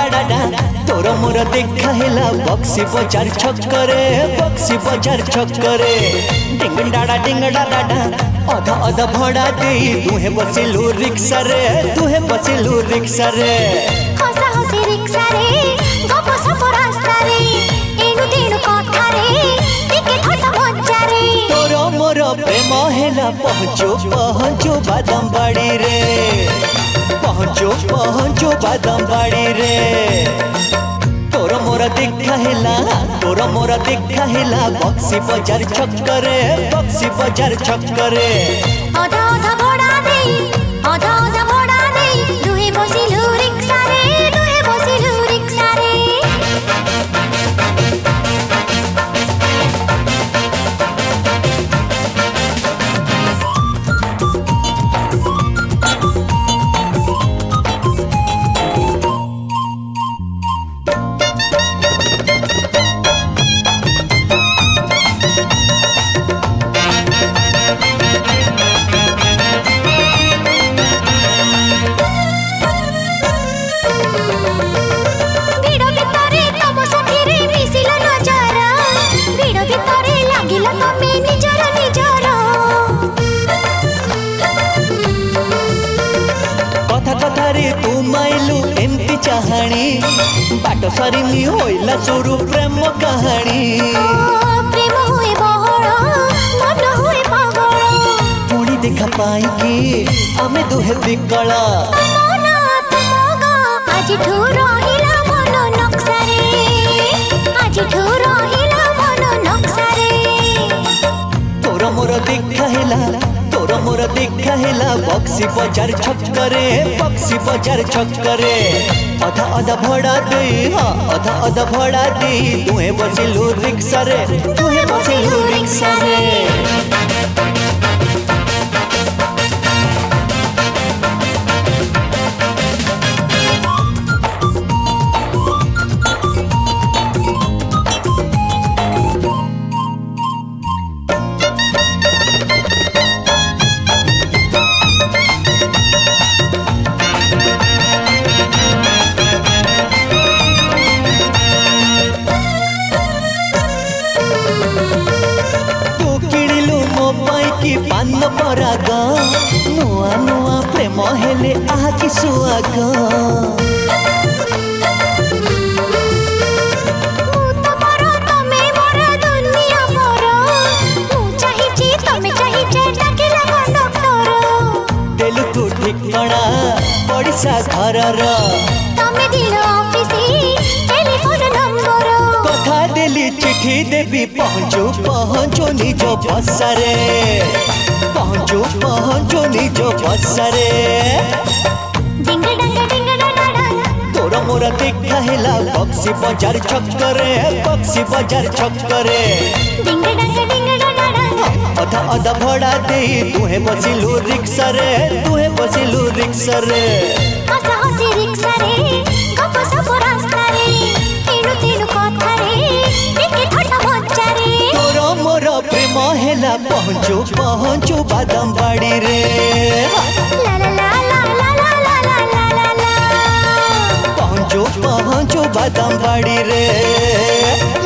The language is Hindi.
डाडा तोर मोर देखा हेला बक्सी बजार छक्करे डिंग डाडा अधा अधा भड़ा दे तुहे बसिलु रिक्शा रे हसा हसी रिक्शा रे गप सप रास्ता रे एनु तेनु कथा रे टिके थटा मज्जा रे तोर मोर प्रेम हेला पहुँचो बादाम बाड़ी रे पहुँचो बादाम बाड़ी रे तोर मोर देखा हेला बक्सी बजार छक्करे अधा अधा भड़ा दे दुहे बसिलु रिक्शा रे तू माइलु एमती चाहानी बाट सरिनी होइला शुरू प्रेम कहानी प्रेम हुए बहड़ मन हुए पागल पुणी देखा पाई कि आमे दुहे विकल आज ठूर हिला मन नक्शा रे तोर मोर देखा हेला बक्सी बजार छक्करे अधा अधा भड़ा दे तुहे बसिलु रिक्शा रे कि पान पराग नुआ प्रेम हेले आहा कि सुआग देलु तू ठिकଣା पड़िसा घर कथा देली चिठी देवी पहुँचो निज बसारे तोर मोर देखा हेला बक्सी बजार छक्करे अधा अधा भड़ा दे तुहे बसिलु रिक्शा रे हसा हसी रिक्शा रे गप सप रास्ता रे एनु तेनु कथा रे टिके थटा मज्जा रे तोर मोर प्रेम हेला पहुँचो बादाम बाड़ी रे पहुँचो बादाम बाड़ी रे।